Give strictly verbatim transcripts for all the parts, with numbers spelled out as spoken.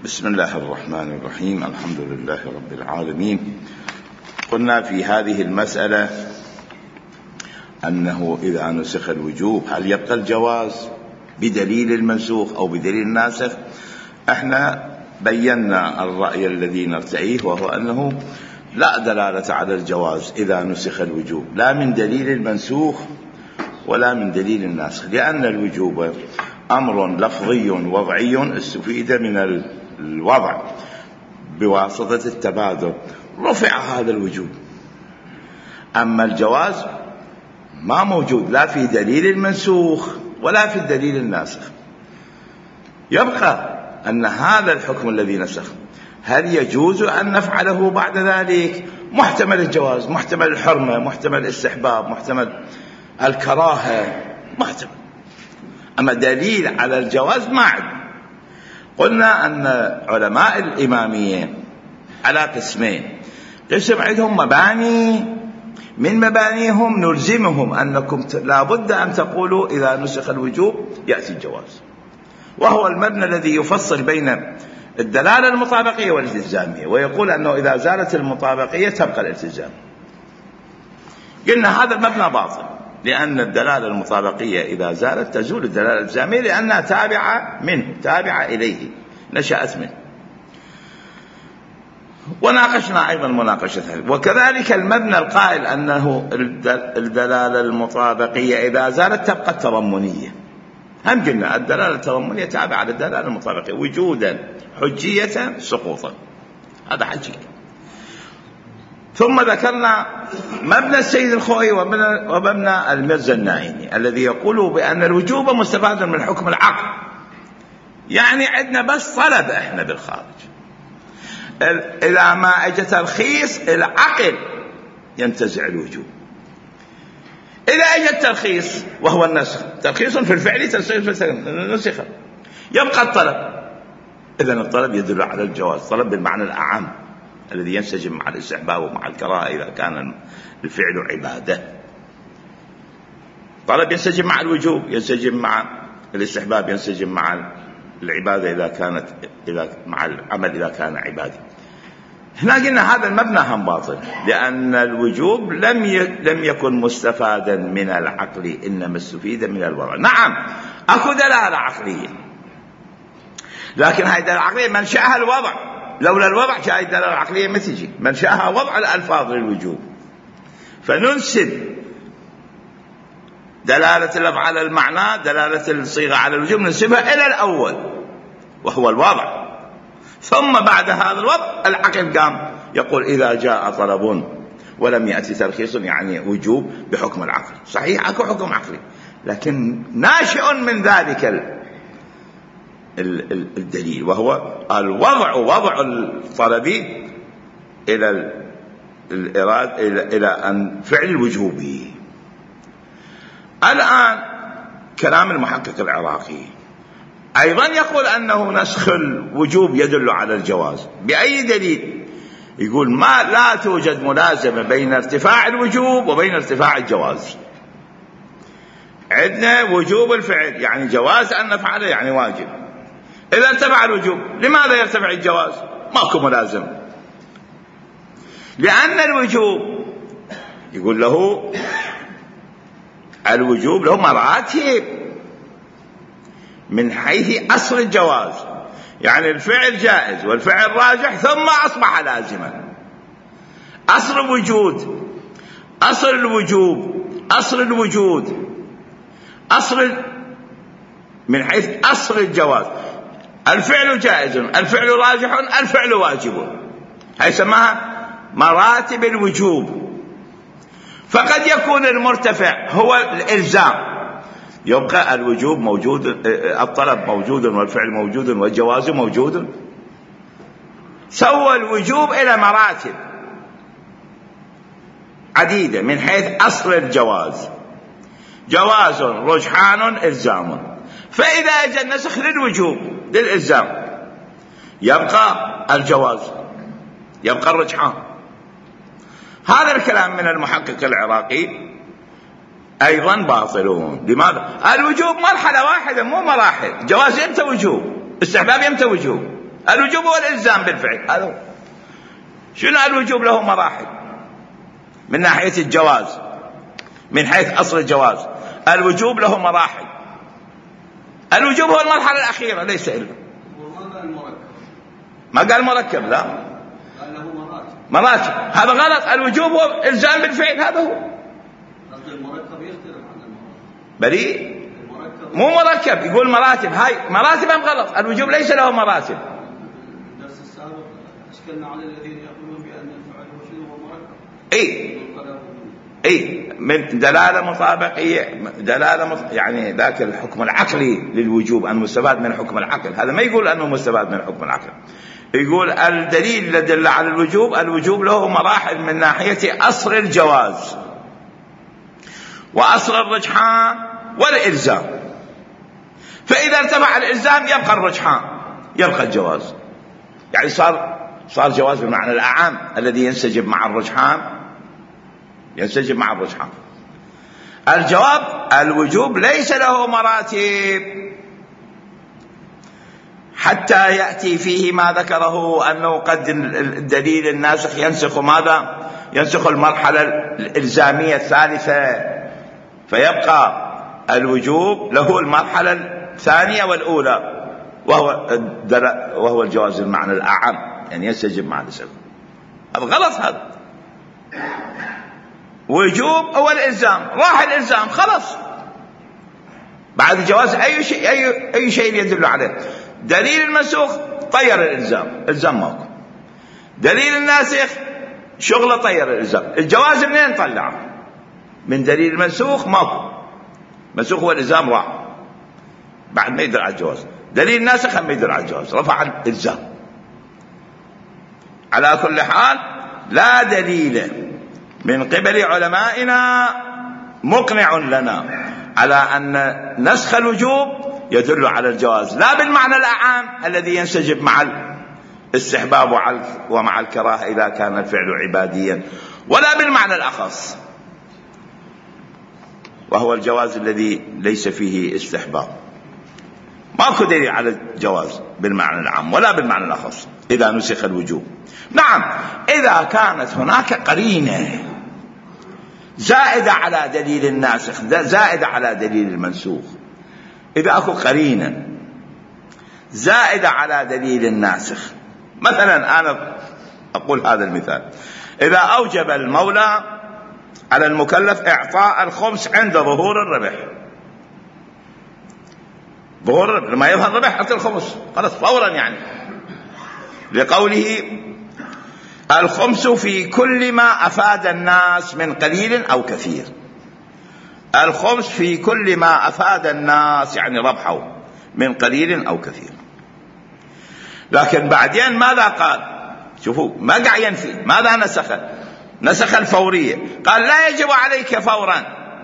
بسم الله الرحمن الرحيم. الحمد لله رب العالمين. قلنا في هذه المسألة أنه إذا نسخ الوجوب هل يبقى الجواز بدليل المنسوخ أو بدليل الناسخ؟ احنا بينا الرأي الذي نرتعيه، وهو أنه لا دلالة على الجواز إذا نسخ الوجوب، لا من دليل المنسوخ ولا من دليل الناسخ، لأن الوجوب أمر لفظي وضعي استفيد من الوضع بواسطة التبادل، رفع هذا الوجوب. أما الجواز ما موجود لا في دليل المنسوخ ولا في الدليل الناسخ. يبقى أن هذا الحكم الذي نسخ هل يجوز أن نفعله بعد ذلك؟ محتمل الجواز، محتمل الحرمة، محتمل الاستحباب، محتمل الكراهة، محتمل. أما دليل على الجواز ما عندنا. قلنا أن علماء الإمامية على قسمين: قسم عندهم مباني، من مبانيهم نلزمهم أنكم لابد أن تقولوا إذا نسخ الوجوب يأتي الجواز، وهو المبنى الذي يفصل بين الدلالة المطابقية والالتزامية، ويقول أنه إذا زالت المطابقية تبقى الالتزام. قلنا هذا المبنى باطل، لأن الدلالة المطابقية إذا زالت تزول الدلالة الالتزامية، لأنها تابعة منه، تابعة إليه، نشأت منه. وناقشنا أيضا مناقشة هذه. وكذلك المبنى القائل أنه الدلالة المطابقية إذا زالت تبقى التضمنية، هم قلنا الدلالة التضمنية تابعة للدلالة المطابقية وجودا، حجية، سقوطا، هذا حقيقي. ثم ذكرنا مبنى السيد الخوئي ومبنى المرزا النائمي الذي يقول بأن الوجوب مستفاد من حكم العقل، يعني عندنا بس طلب احنا بالخارج، إذا ما اجى ترخيص العقل ينتزع الوجوب. إذا اجى الترخيص وهو النسخ، ترخيص في الفعل، ترخيص في النسخ، يبقى الطلب. إذن الطلب يدل على الجواز، طلب بالمعنى الأعم الذي ينسجم مع الاستحباب ومع الكراهة إذا كان الفعل عبادة. طلب ينسجم مع الوجوب، ينسجم مع الاستحباب، ينسجم مع العبادة إذا كانت إذا مع العمل إذا كان عبادة. هنا قلنا هذا المبنى هم باطل، لأن الوجوب لم لم يكن مستفادا من العقل، إنما استفيد من الوضع. نعم أكو دلالة عقلية، لكن هاي الدلالة العقلية منشأها الوضع، لولا الوضع هاي الدلالة العقلية ما تجي، منشأها وضع الألفاظ للوجوب. فننسب دلالة اللفظ على المعنى، دلالة الصيغة على الوجوب، ننسبها إلى الأول وهو الوضع. ثم بعد هذا الوضع العقل قام يقول إذا جاء طلب ولم يأتي ترخيص يعني وجوب بحكم العقل. صحيح أكو حكم عقلي، لكن ناشئ من ذلك الدليل، وهو الوضع، وضع الطلب إلى الإرادة، إلى إلى أن فعل الوجوبي. الآن كلام المحقق العراقي أيضا يقول أنه نسخ الوجوب يدل على الجواز. بأي دليل؟ يقول ما لا توجد ملازمة بين ارتفاع الوجوب وبين ارتفاع الجواز. عندنا وجوب الفعل يعني جواز أن نفعله، يعني واجب. إذا ارتفع الوجوب لماذا يرتفع الجواز؟ ماكو ملازمة، لأن الوجوب يقول له الوجوب له مراتب من حيث أصل الجواز، يعني الفعل جائز والفعل راجح ثم أصبح لازما. أصل الوجود، أصل الوجوب، أصل الوجود، أصل من حيث أصل الجواز، الفعل جائز، الفعل راجح، الفعل واجب، هي سماها مراتب الوجوب. فقد يكون المرتفع هو الإلزام، يبقى الوجوب موجود، الطلب موجود والفعل موجود والجواز موجود. سوى الوجوب إلى مراتب عديدة من حيث أصل الجواز، جواز، رجحان، إلزام. فإذا أجى النسخ للوجوب للإلزام يبقى الجواز، يبقى الرجحان. هذا الكلام من المحقق العراقي أيضا باطلون. لماذا؟ الوجوب مرحلة واحدة مو مراحل. جواز يمتى وجوب، استحباب يمتى وجوب، الوجوب هو الإلزام بالفعل. هذا شنو الوجوب؟ له مراحل من ناحية الجواز، من حيث أصل الجواز الوجوب له مراحل. الوجوب هو المرحلة الأخيرة ليس إلا. ما قال مركب، لا قال له مراتب. مراتب هذا غلط. الوجوب هو إلزام بالفعل، هذا هو. المركب يختلف عن المراتب. بريء مو مركب، يقول مراتب. هاي مراتب أم غلط؟ الوجوب ليس له مراتب. الدرس السابق أشكلنا على الذين يقولون بأن الفعل هو شنو هو مركب. إيه إيه من دلالة مطابقية، دلالة مط... يعني ذاك الحكم العقلي للوجوب أنه مستفاد من حكم العقل. هذا ما يقول أنه مستفاد من حكم العقل، يقول الدليل الذي دل على الوجوب، الوجوب له مراحل من ناحية أصل الجواز وأصل الرجحان والإلزام. فإذا ارتفع الإلزام يبقى الرجحان، يبقى الجواز. يعني صار صار جواز بمعنى الأعام الذي ينسجم مع الرجحان، ينسجم مع الرجحان. الجواب الوجوب ليس له مراتب حتى يأتي فيه ما ذكره أنه قد الدليل الناسخ ينسخ ماذا؟ ينسخ المرحلة الإلزامية الثالثة، فيبقى الوجوب له المرحلة الثانية والأولى، وهو وهو الجواز المعنى الأعم، يعني ينسجم مع الإسلام. هذا غلط. هذا وجوب هو الإلزام، راح الإلزام خلص، بعد الجواز أي شيء أي أي شيء يدل عليه. دليل المنسوخ طير الإلزام، إلزام ماكو. دليل الناسخ شغله طير الإلزام. الجواز منين نطلعه؟ من دليل المنسوخ ماكو. منسوخ هو الإلزام، راح بعد ما يدل على الجواز. دليل الناسخ هم يدل على الجواز، رفع الإلزام. على كل حال لا دليل من قبل علمائنا مقنع لنا على أن نسخ الوجوب يدل على الجواز، لا بالمعنى الأعام الذي ينسجم مع الاستحباب ومع الكراهة إذا كان الفعل عباديا، ولا بالمعنى الأخص وهو الجواز الذي ليس فيه استحباب. ماكو دليل على الجواز بالمعنى العام ولا بالمعنى الأخص إذا نسخ الوجوب. نعم، إذا كانت هناك قرينة زائدة على دليل الناسخ، زائدة على دليل المنسوخ، إذا أكو قرينة زائدة على دليل الناسخ، مثلا أنا أقول هذا المثال: إذا أوجب المولى على المكلف إعطاء الخمس عند ظهور الربح، ظهور الربح لما يظهر الربح أعطي الخمس خلاص فورا، يعني لقوله الخمس في كل ما أفاد الناس من قليل أو كثير. الخمس في كل ما أفاد الناس يعني ربحوا من قليل أو كثير. لكن بعدين ماذا قال؟ شوفوا ما قاعد ينفي، ماذا نسخ؟ نسخ الفورية، قال لا يجب عليك فورا.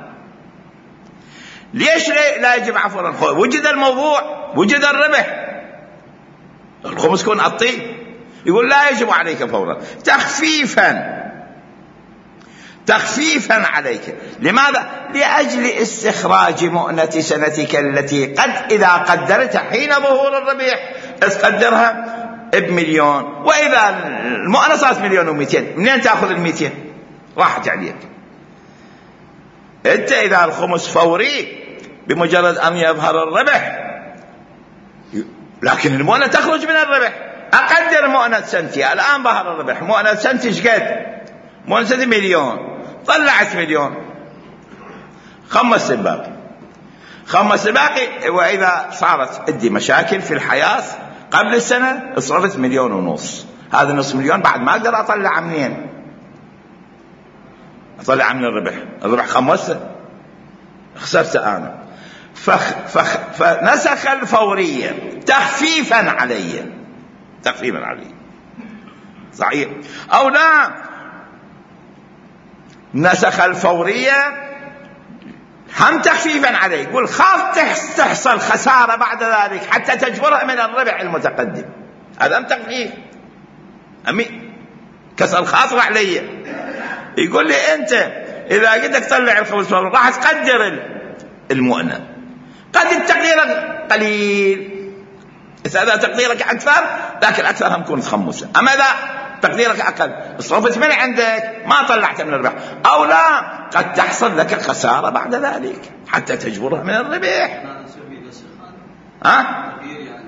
ليش لا يجب فورا؟ وجد الموضوع، وجد الربح، الخمس كون أطيه، يقول لا يجب عليك فورا، تخفيفا تخفيفا عليك. لماذا؟ لأجل استخراج مؤنة سنتك التي قد إذا قدرت حين ظهور الربيع تقدرها بمليون، وإذا المؤنة صارت مليون ومئتين، منين تأخذ المئتين؟ راحت عليك. أنت إذا الخمس فوري بمجرد أن يظهر الربح، لكن المؤنة تخرج من الربح. أقدر مؤنة سنتي الآن ظهر الربح، مؤنة سنتي شقد؟ مؤنة سنتي مليون، طلعت مليون، خمس الباقي، خمس الباقي. وإذا صارت عندي مشاكل في الحياة قبل السنة صرفت مليون ونص، هذا نص مليون بعد ما أقدر أطلع منين؟ أطلع من الربح، الربح خمسة خسرت أنا. فخ فخ فنسخ الفورية تخفيفا علي، تخفيفا علي، صحيح أو لا؟ نسخ الفورية هم تخفيفا عليه، يقول خاف تحصل خسارة بعد ذلك حتى تجبرها من الربح المتقدم، هذا هم تخفيف، أمي كسر خاطر علي. يقول لي أنت إذا قدك تطلع الخمس فوري راح تقدر المؤنة، قد التقدير قليل إذا تقديرك أكثر ذاك الأكثر هم يكون خمسة، أما إذا تقديرك أقل صرفت من عندك ما طلعت من الربح أو لا قد تحصل لك خسارة بعد ذلك حتى تجبرها من الربح. ها؟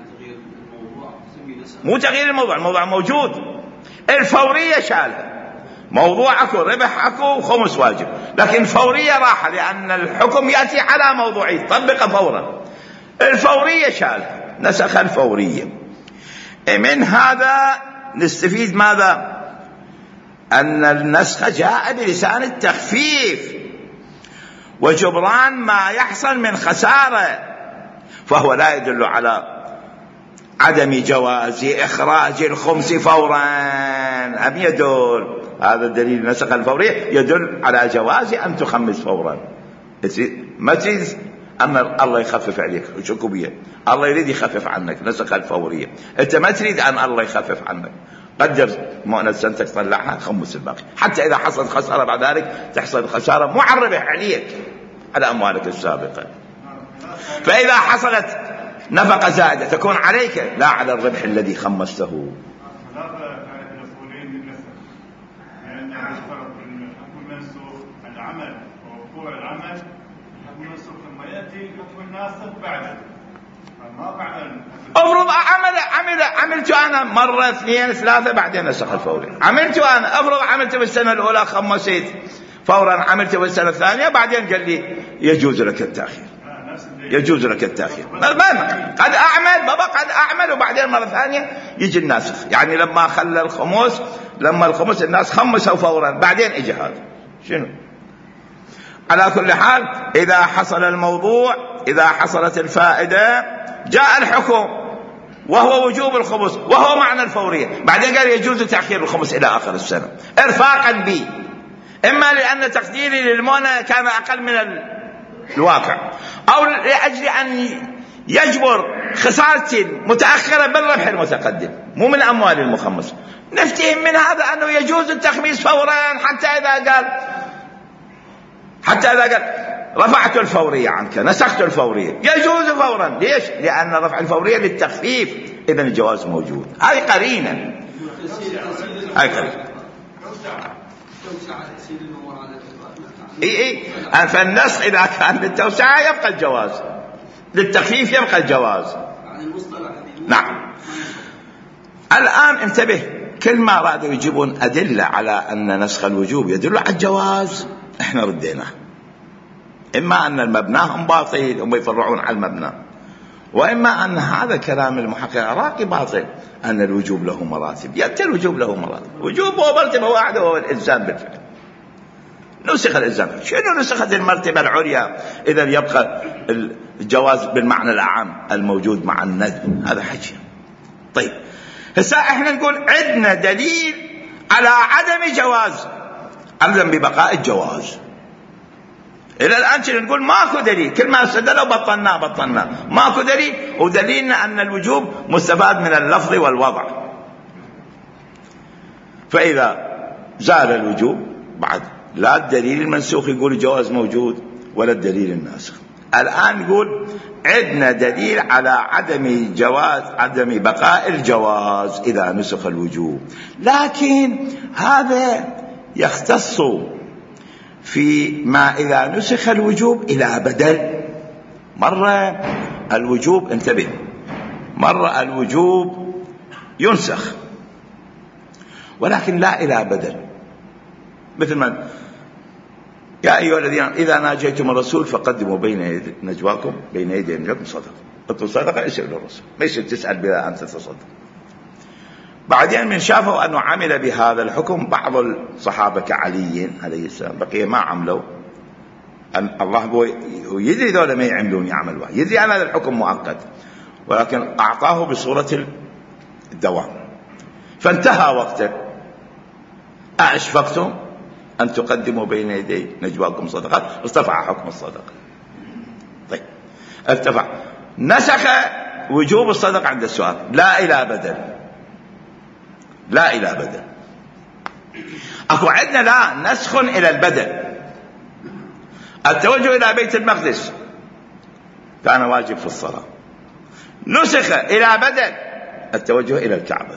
مو تغيير الموضوع، الموضوع موجود. الفورية شالها، موضوع أكو ربح أكو خمس واجب، لكن الفورية راحة لأن الحكم يأتي على موضوعي طبق فورا. الفورية شالها، نسخ الفورية. من هذا نستفيد ماذا؟ أن النسخ جاء بلسان التخفيف وجبران ما يحصل من خسارة، فهو لا يدل على عدم جواز إخراج الخمس فورا، أم يدل؟ هذا الدليل نسخ الفورية يدل على جواز أن تخمس فورا. ما تريد أن الله يخفف عليك وشكو بيه، الله يريد يخفف عنك، نسخ الفورية. أنت ما تريد أن الله يخفف عنك، قدر مؤنة سنتك طلعها خمس الباقي، حتى إذا حصلت خسارة بعد ذلك تحصل خسارة معربة عليك على أموالك السابقة. فإذا حصلت نفقة زائدة تكون عليك لا على الربح الذي خمسته. افرض عمل عمل عملت انا مره اثنين ثلاثه بعدين نسخ الفوري، عملت انا افرض عملت بالسنه الاولى خمسيت فورا، عملت بالسنه الثانيه بعدين قال لي يجوز لك التاخير، يجوز لك التاخير. قد اعمل بابا قد اعمل وبعدين مره ثانيه يجي الناسخ، يعني لما خلى الخمس لما الخمس الناس خمسوا فورا بعدين اجى هذا شنو. على كل حال اذا حصل الموضوع، اذا حصلت الفائده جاء الحكم وهو وجوب الخمس وهو معنى الفورية، بعدين قال يجوز تأخير الخمس إلى آخر السنة إرفاقا بي، إما لأن تقديري للمونة كان أقل من الواقع، أو لأجل أن يجبر خسارتي متأخرة بالربح المتقدم مو من أموال المخمس. نفتهم من هذا أنه يجوز التخميس فورا، حتى إذا قال حتى إذا قال رفعت الفورية عنك، نسخت الفورية، يجوز فورا. ليش؟ لأن رفع الفورية للتخفيف، إذن الجواز موجود. هذه قرينة، هذه قرينة. إي إي فالنسخ إذا كان للتوسعة يبقى الجواز، للتخفيف يبقى الجواز. نعم. الآن انتبه، كل ما رادوا يجيبون أدلة على أن نسخ الوجوب يدل على الجواز احنا رديناه، إما أن المبنى هم باطل هم يفرعون على المبنى، وإما أن هذا كلام المحقق العراقي باطل، أن الوجوب له مراتب. يأتي الوجوب له مراتب، وجوب هو مرتبة واحدة وهو الإلزام بالفعل. نسخ الإلزام، شنو نسخت المرتبة العليا إذا يبقى الجواز بالمعنى الأعم الموجود مع الندب؟ هذا حكي. طيب هسا احنا نقول عندنا دليل على عدم جواز، ألزم ببقاء الجواز. إلى الآن نقول ماكو دليل، كل ما استدلوا بطلنا بطلنا ماكو دليل، ودليلنا أن الوجوب مستفاد من اللفظ والوضع. فإذا زال الوجوب بعد لا الدليل المنسوخ يقول الجواز موجود ولا الدليل الناسخ. الآن نقول عندنا دليل على عدم جواز عدم بقاء الجواز إذا نسخ الوجوب، لكن هذا يختص في ما إذا نسخ الوجوب إلى بدل. مرة الوجوب انتبه، مرة الوجوب ينسخ ولكن لا إلى بدل، مثل ما يا أيها الذين إذا ناجيتم الرسول فقدموا بين نجواكم بين يدي نجواكم صدقة، قلتوا صدقة اسأل للرسول، ما يصير تسأل بلا أن تتصدق. بعدين من شافوا أنه عمل بهذا الحكم بعض الصحابة كعلي عليه السلام، بقية ما عملوا. أن الله هو يدري ذولا ما يعملون يعمل واحد، يدري أن هذا الحكم مؤقت ولكن أعطاه بصورة الدوام. فانتهى وقته، أشفقتم أن تقدموا بين يدي نجواكم صدقات، ارتفع حكم الصدقة. طيب ارتفع، نسخ وجوب الصدقة عند السؤال، لا إلى بدل، لا إلى بدل. أكو عندنا لا نسخ إلى البدل. التوجه إلى بيت المقدس كان واجب في الصلاة، نسخ إلى بدل التوجه إلى الكعبة.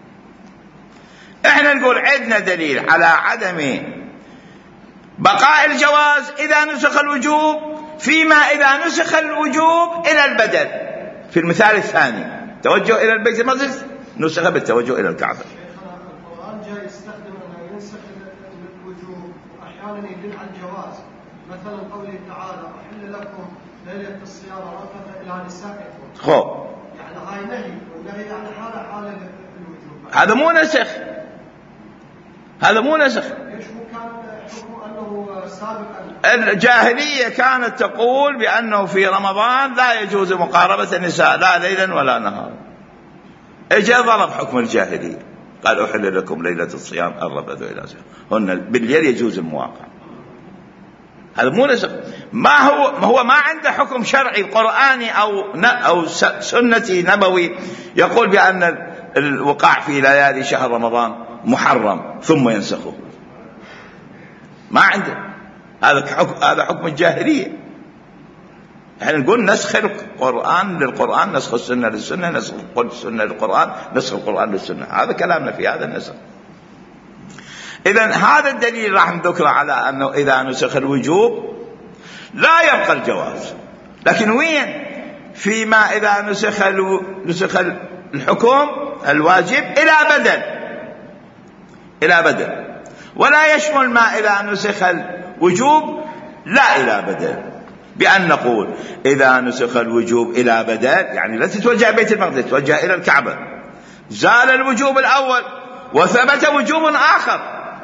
احنا نقول عندنا دليل على عدم بقاء الجواز إذا نسخ الوجوب، فيما إذا نسخ الوجوب إلى البدل. في المثال الثاني توجه إلى البيت المقدس نسخ بالتوجه إلى الكعبة. القرآن جاء يستخدم أنه ينسخ الوجوب وأحيانا يدل على الجواز، مثلا قوله تعالى أحل لكم ليلة الصيام رفث إلى نسائكم. خو يعني هاي نهي، والنهي يعني حالة حالة الوجوب. هذا مو نسخ، هذا مو نسخ. ليش مو كان حكم أنه سابقا؟ الجاهلية كانت تقول بأنه في رمضان لا يجوز مقاربة النساء لا ليلا ولا نهارا. اجا ضرب حكم الجاهلية قال أحل لكم ليلة الصيام الرفث إلى نسائكم، هن بالليل يجوز المواقع. هذا مو نسخ. ما هو ما هو ما عنده حكم شرعي قرآني أو أو سنتي نبوي يقول بأن الوقاع في ليالي شهر رمضان محرم ثم ينسخه، ما عنده. هذا حكم هذا حكم الجاهلية. احنا نقول نسخ القرآن للقرآن، نسخ السنة للسنة، نسخ السنة للقرآن، نسخ القرآن للسنة. هذا كلامنا في هذا النسخ. إذن هذا الدليل راح نذكره على أنه إذا نسخ الوجوب لا يبقى الجواز. لكن وين؟ فيما إذا نسخ الو... نسخ الحكم الواجب إلى بدل، إلى بدل، ولا يشمل ما إذا نسخ الوجوب لا إلى بدل. بأن نقول إذا نسخ الوجوب إلى بدل يعني لا تتوجه بيت المقدس، توجه إلى الكعبة، زال الوجوب الأول وثبت وجوب آخر،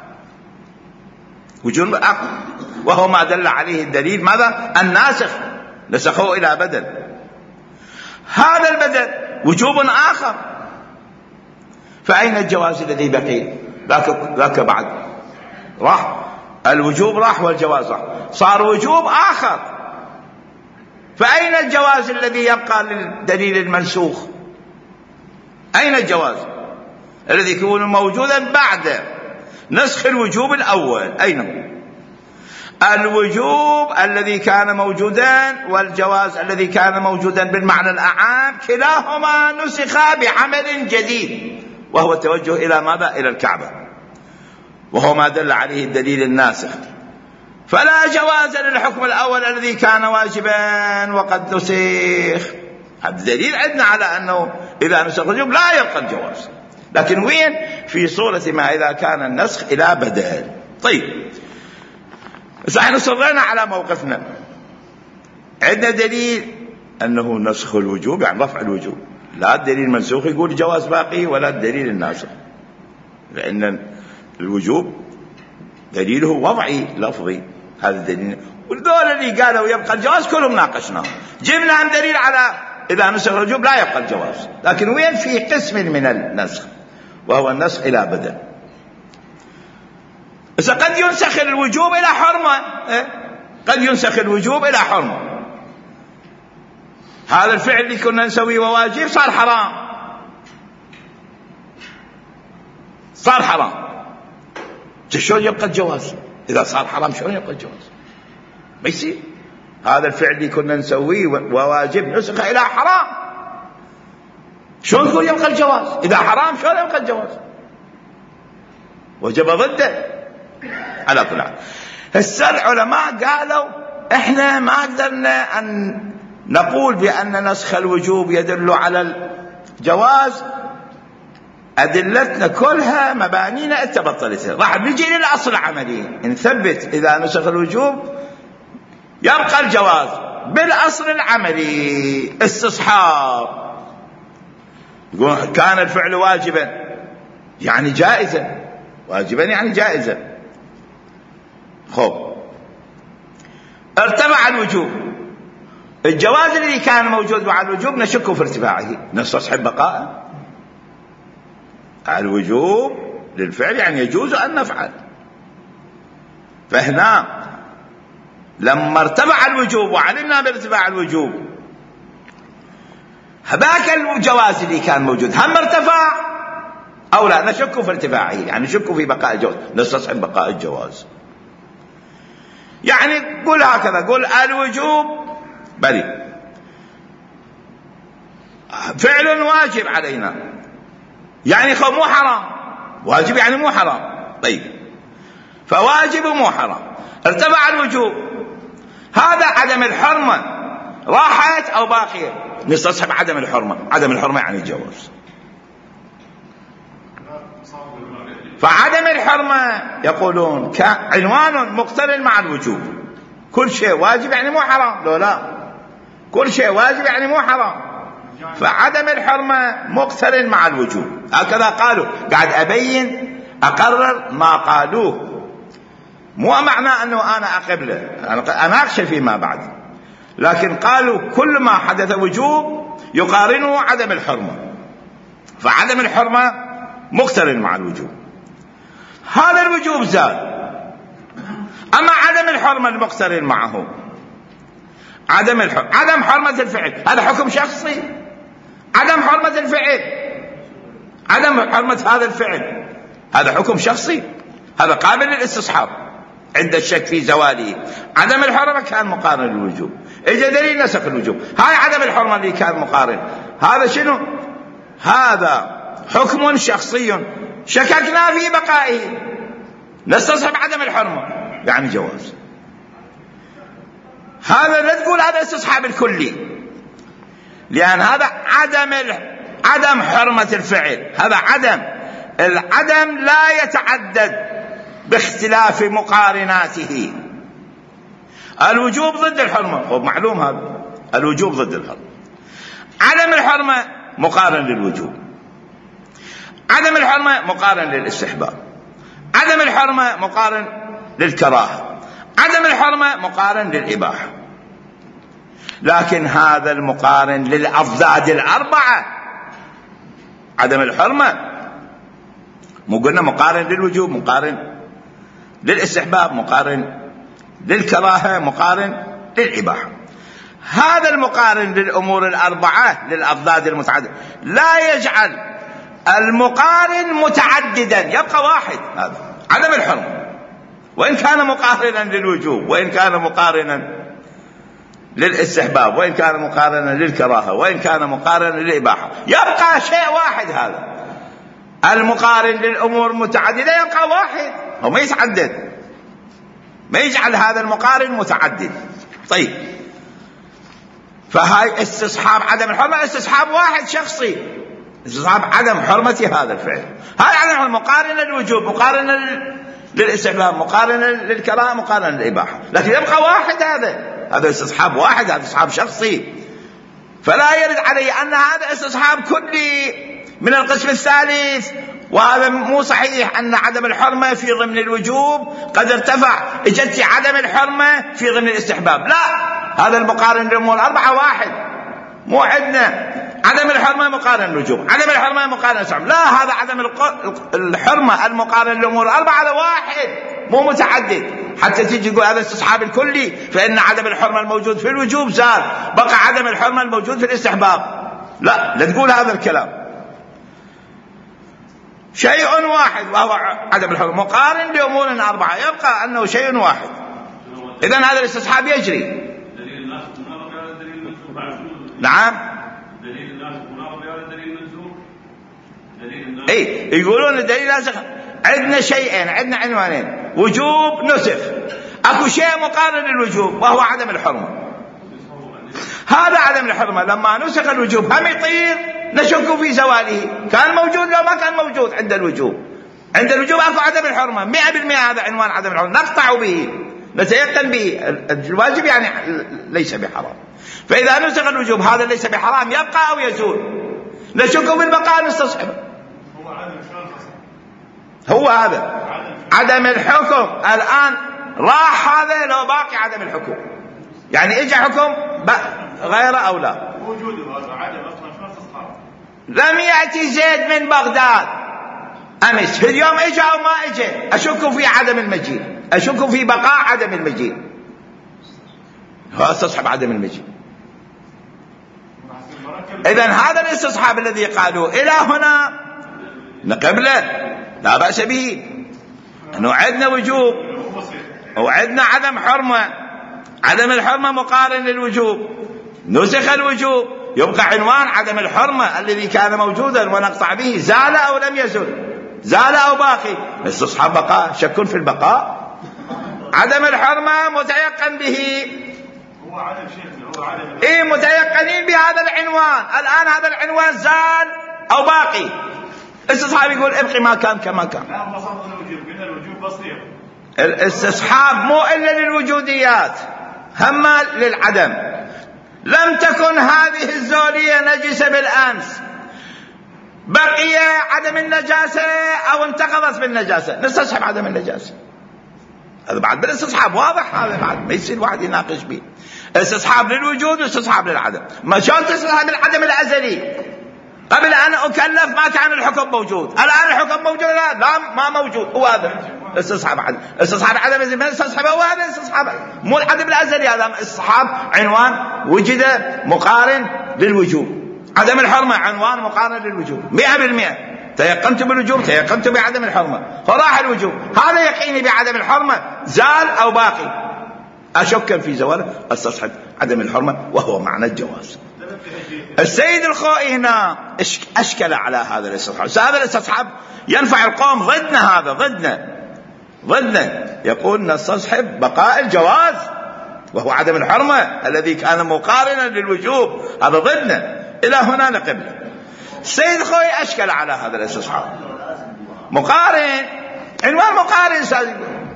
وجوب آخر، وهو ما دل عليه الدليل ماذا؟ الناسخ نسخه إلى بدل. هذا البدل وجوب آخر، فأين الجواز الذي بقي؟ ذاك ذاك بعد راح الوجوب راح والجواز راح، صار وجوب آخر، فأين الجواز الذي يبقى للدليل المنسوخ؟ أين الجواز الذي يكون موجودا بعد نسخ الوجوب الأول؟ أين هو؟ الوجوب الذي كان موجودا والجواز الذي كان موجودا بالمعنى الأعام كلاهما نسخا بعمل جديد، وهو التوجه إلى ماذا؟ إلى الكعبة، وهو ما دل عليه الدليل الناسخ. فلا جواز للحكم الأول الذي كان واجبا وقد نسخ. هذا الدليل عندنا على أنه إذا نسخ الوجوب لا يبقى الجواز. لكن وين؟ في صورة ما إذا كان النسخ إلى بدل. طيب بس احنا صرنا على موقفنا، عندنا دليل أنه نسخ الوجوب يعني رفع الوجوب، لا الدليل المنسوخ يقول جواز باقي ولا الدليل الناسخ، لأن الوجوب دليله وضعي لفظي. هذا الدليل، والدول اللي قالوا يبقى الجواز كلهم ناقشناهم، جبنا عن دليل على إذا نسخ الوجوب لا يبقى الجواز. لكن وين؟ في قسم من النسخ وهو النسخ إلى بدل. بس قد ينسخ الوجوب إلى حرمة، قد ينسخ الوجوب إلى حرمة. هذا الفعل اللي كنا نسويه وواجب صار حرام، صار حرام، شلون يبقى الجواز؟ إذا صار حرام شلون يبقى الجواز؟ ما يصير. هذا الفعل اللي كنا نسويه وواجب نسخ إلى حرام، شلون تقول يبقى الجواز؟ إذا حرام شلون يبقى الجواز؟ وجب ضده. على كل حال هسه العلماء قالوا احنا ما قدرنا ان نقول بان نسخ الوجوب يدل على الجواز، ادلتنا كلها مبانينا اتبطلت. راح نجي للاصل العملي نثبت اذا نسخ الوجوب يبقى الجواز بالاصل العملي استصحاب. يقول كان الفعل واجبا يعني جائزا، واجبا يعني جائزا. خب ارتفع الوجوب، الجواز الذي كان موجود مع الوجوب نشك في ارتفاعه، نستصحب بقاءه. الوجوب للفعل يعني يجوز أن نفعل، فهنا لما ارتفع الوجوب وعلمنا بارتفاع الوجوب هذاك الجواز اللي كان موجود هم ارتفع أو لا، نشك في ارتفاعه يعني نشك في بقاء الجواز، نستصحب بقاء الجواز. يعني قل هكذا، قل الوجوب بلي فعل واجب علينا، يعني مو حرام، واجب يعني مو حرام. طيب، فواجب مو حرام، ارتفع الوجوب، هذا عدم الحرمة راحت أو باقية؟ نستصحب عدم الحرمة. عدم الحرمة يعني الجواز. فعدم الحرمة يقولون كعنوان مقترن مع الوجوب، كل شيء واجب يعني مو حرام، لو لا كل شيء واجب يعني مو حرام، فعدم الحرمة مقترن مع الوجوب. هكذا قالوا، قاعد أبين أقرر ما قالوه، مو معنى أنه أنا أقبله، أنا أناقش فيما بعد، لكن قالوا كل ما حدث وجوب يقارنه عدم الحرمة، فعدم الحرمة مقترن مع الوجوب. هذا الوجوب زال، أما عدم الحرمة المقترن معه عدم الحرمة، عدم حرمة الفعل، هذا حكم شخصي. عدم حرمة الفعل، عدم حرمة هذا الفعل، هذا حكم شخصي، هذا قابل للاستصحاب عند الشك في زواله. عدم الحرمة كان مقارن للوجوب، اجى دليل نسخ الوجوب. هاي عدم الحرمة اللي كان مقارن، هذا شنو؟ هذا حكم شخصي شككنا في بقائه، نستصحب عدم الحرمة يعني جواز. هذا لا تقول هذا استصحاب الكلي، لأن هذا عدم عدم حرمة الفعل، هذا عدم العدم لا يتعدد باختلاف مقارناته. الوجوب ضد الحرمة، معلوم هذا، الوجوب ضد الحرمة. عدم الحرمة مقارن للوجوب، عدم الحرمة مقارن للاستحباب، عدم الحرمة مقارن للكراهة، عدم الحرمة مقارن للإباحة. لكن هذا المقارن للأضداد الأربعة، عدم الحرمة مو قلنا مقارن للوجوب، مقارن للاستحباب، مقارن للكراهة، مقارن للإباحة. هذا المقارن للأمور الأربعة للأضداد المتعددة لا يجعل المقارن متعددا، يبقى واحد. هذا عدم الحرمة، وإن كان مقارنا للوجوب، وإن كان مقارنا للاستحباب، وإن كان مقارنا للكراهة، وإن كان مقارنا للإباحة، يبقى شيء واحد. هذا المقارن للأمور المتعددة يبقى واحد، هو ما يتعدد، ما يجعل هذا المقارن متعدد. طيب، فهاي استصحاب عدم الحرمة استصحاب واحد شخصي، استصحاب عدم حرمة هذا الفعل. هاي عدم الحرمة مقارنة للوجوب، مقارنة للاستحباب، مقارنة للكراهة، مقارنة للإباحة، لكن يبقى واحد. هذا هذا استصحاب واحد، هذا استصحاب شخصي. فلا يرد علي أن هذا استصحاب كلي من القسم الثالث، وهذا مو صحيح، أن عدم الحرمة في ضمن الوجوب قد ارتفع، اجت عدم الحرمة في ضمن الاستحباب. لا، هذا المقارن للأمور الأربعة واحد، مو عندنا عدم الحرمة مقارن للوجوب، عدم الحرمة مقارن للاستحباب، لا، هذا عدم الحرمة المقارن للأمور الأربعة هذا واحد، مو متعدد. حتى تيجي تقول هذا استصحاب الكلي، فإن عدم الحرمة الموجود في الوجوب زال، بقى عدم الحرمة الموجود في الاستحباب. لا، لا تقول هذا الكلام. شيء واحد وهو عدم الحرمة مقارن لأمور أربعة، يبقى أنه شيء واحد. إذن هذا الاستصحاب يجري. نعم، اي يقولون الدليل ناسخ. عندنا شيئين، عندنا عنوانين، وجوب نسخ، اكو شيء مقارن للوجوب وهو عدم الحرمة. هذا عدم الحرمة لما نسخ الوجوب هم يطير، نشك في زواله، كان موجود لو ما كان موجود عند الوجوب. عند الوجوب اكو عدم الحرمة مئة بالمئة، هذا عنوان عدم الحرمة، نقطع به، نتيقن به، الواجب يعني ليس بحرام. فإذا نسخ الوجوب هذا ليس بحرام، يبقى أو يزول، نشك بالبقاء نستصحبه. هو هذا عدم الحكم. الآن راح هذا، لو باقي عدم الحكم، يعني اجى حكم غيره أو لا. لم يأتي زيد من بغداد أمس، في اليوم اجى أو ما اجى، أشك في عدم المجيء، أشك في بقاء عدم المجيء، هو استصحب عدم المجيء. إذن هذا الاستصحاب الذي قالوا إلى هنا نقبله، لا بأس به، أنه عندنا وجوب وعندنا عدم حرمة، عدم الحرمة مقارن للوجوب، نسخ الوجوب، يبقى عنوان عدم الحرمة الذي كان موجودا ونقطع به زال أو لم يزل، زال أو باقي. استصحاب بقاء، شك في البقاء. عدم الحرمة متيقن به، هو عدم شيخنا، هو عدم إيه متيقنين بهذا العنوان. الآن هذا العنوان زال أو باقي، استصحاب يقول ابقي ما كان كما كان. لا بسط الوجوب، قلنا الوجوب بسيط. الاستصحاب مو إلا للوجوديات، هم للعدم. لم تكن هذه الزولية نجسة بالأمس، بقي عدم النجاسة أو انتقضت بالنجاسة، نستصحب عدم النجاسة. هذا بعد بالاستصحاب واضح، هذا بعد ما يصير واحد يناقش به. استصحاب للوجود واستصحاب للعدم. ما شلون تستصحب العدم الأزلي؟ قبل أن أكلف ما كان الحكم موجود، الآن الحكم موجود، لا, لا ما موجود. هو هذا استصحاب عدم، استصحاب عدم الأزلي من استصحابه، هو هذا استصحاب مو العدم الأزلي. هذا استصحاب عنوان وجد مقارن للوجوب. عدم الحرمة عنوان مقارن للوجوب مئة بالمئة. تيقنت بالوجوب، تيقنت بعدم الحرمة، فراح الوجوب. هذا يقيني بعدم الحرمة زال أو باقي، أشك في زواله، استصحب عدم الحرمة وهو معنى الجواز. السيد الخوئي هنا أشكل على هذا الاستصحاب. هذا الاستصحاب ينفع القوم ضدنا، هذا ضدنا ضدنا يقول نستصحب بقاء الجواز وهو عدم الحرمة الذي كان مقارنا للوجوب، هذا ضدنا. إلى هنا نقبل. السيد الخوئي أشكل على هذا الاستصحاب. مقارن، عنوان مقارن سادي.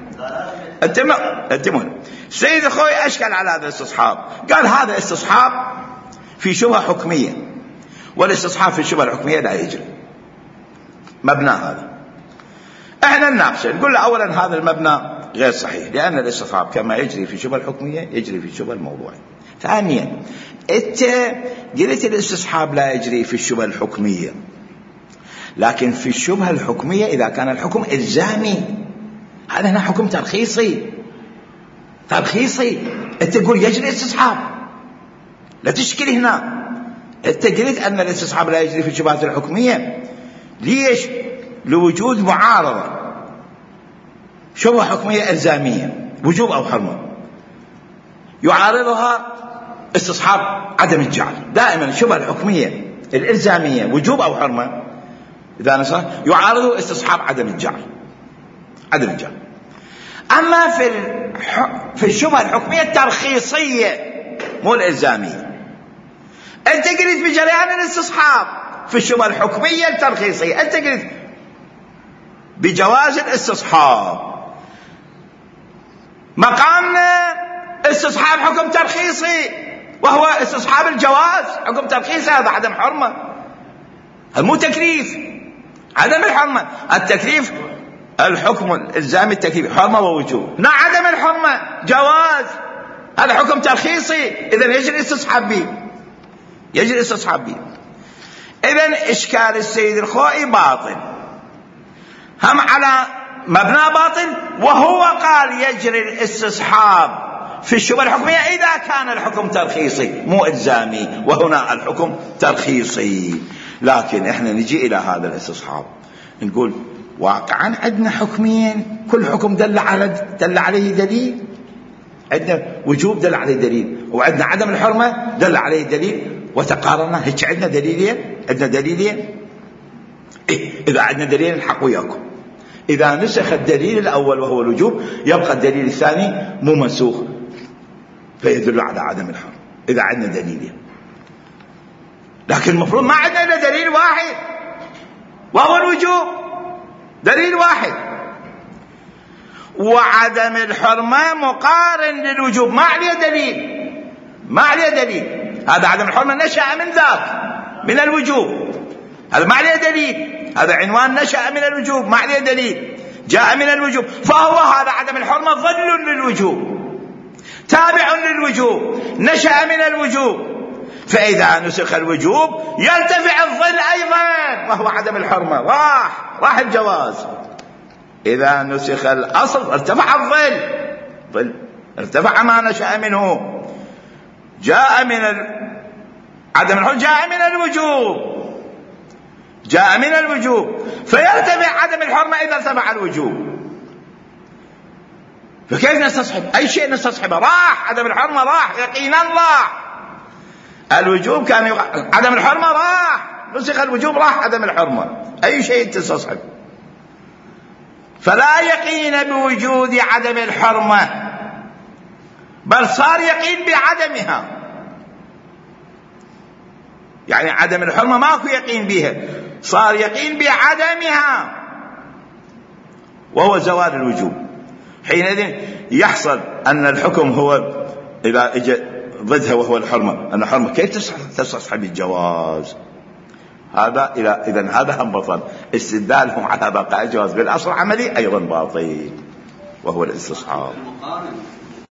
انتمون. السيد الخوئي أشكل على هذا الاستصحاب، قال هذا استصحاب في شبهة حكمية، والاستصحاب في الشبهة الحكمية لا يجري. مبنى هذا احنا نناقشه، نقول له اولا هذا المبنى غير صحيح، لأن الاستصحاب كما يجري في الشبهة الحكمية يجري في الشبهة الموضوعية. ثانيا انت قلت الاستصحاب لا يجري في الشبهة الحكمية، لكن في الشبهة الحكمية إذا كان الحكم إلزامي، هذا هنا حكم ترخيصي ترخيصي انت تقول يجري استصحاب، لا تشكل هنا. انت قلت أن الاستصحاب لا يجري في الشبهات الحكمية، ليش؟ لوجود معارضة، شبهة حكمية إلزامية وجوب أو حرمة، يعارضها استصحاب عدم الجعل. دائما الشبهة الحكمية الإلزامية وجوب أو حرمة إذا نصح يعارضه استصحاب عدم الجعل، عدم الجعل. أما في الح... في الشبهة الحكمية الترخيصية مو الإلزامية، أنت قلت بجريان الاستصحاب في الشبهة الحكمية الترخيصية، أنت قلت بجواز الاستصحاب، مقامنا استصحاب حكم ترخيصي وهو استصحاب الجواز حكم ترخيصي، هذا عدم حرمة، هذا مو تكليف. عدم الحرمة التكليف الحكم الإلزامي التكليف حرمة ووجوب، لا عدم الحرمة جواز، هذا حكم ترخيصي، إذن يجري استصحاب به، يجري استصحاب به. إذن إشكال السيد الخوئي باطل، هم على مبنى باطل، وهو قال يجري الاستصحاب في الشبهة الحكمية إذا كان الحكم ترخيصي مو إلزامي، وهنا الحكم ترخيصي. لكن إحنا نجي إلى هذا الاستصحاب نقول واقعا عندنا حكمين، كل حكم دل على دل عليه دليل، عندنا وجوب دل عليه دليل، وعندنا عدم الحرمة دل عليه دليل، وتقارنا هيك عندنا دليلين، عندنا دليلين. إيه إذا عندنا دليل الحق وياكم، إذا نسخ الدليل الأول وهو الوجوب يبقى الدليل الثاني مو منسوخ فيدل على عدم الحرمة إذا عندنا دليلين. لكن المفروض ما عندنا إلا دليل واحد وهو الوجوب، دليل واحد، وعدم الحرمة مقارن للوجوب، ما عليه دليل، ما عليه دليل. هذا عدم الحرمة نشأ من ذاك من الوجوب، هذا ما عليه دليل، هذا عنوان نشأ من الوجوب ما عليه دليل، جاء من الوجوب، فهو هذا عدم الحرمة ظل للوجوب تابع للوجوب نشأ من الوجوب، فإذا نسخ الوجوب يرتفع الظل أيضا وهو عدم الحرمة، راح راح الجواز. إذا نسخ الأصل ارتفع الظل، ظل ارتفع ما نشأ منه، جاء من ال... عدم الحرمة جاء من الوجوب، جاء من الوجوب، فيرتفع عدم الحرمة إذا ارتفع الوجوب. فكيف نستصحب أي شيء؟ نستصحبه راح عدم الحرمة، راح يقينا راح. الوجوب كان يق... عدم الحرمة راح، نسخ الوجوب راح عدم الحرمة، أي شيء تستصحب. فلا يقين بوجود عدم الحرمة، بل صار يقين بعدمها. يعني عدم الحرمة ماكو يقين بها، صار يقين بعدمها وهو زوال الوجوب. حينئذ يحصل أن الحكم هو إذا اجى ضدها وهو الحرمة، أن الحرمة كيف تستصحب الجواز؟ هذا إذا هذا هم بطل. استدلالهم على بقاء الجواز بالأصل العملي أيضا باطل وهو الاستصحاب. المقارن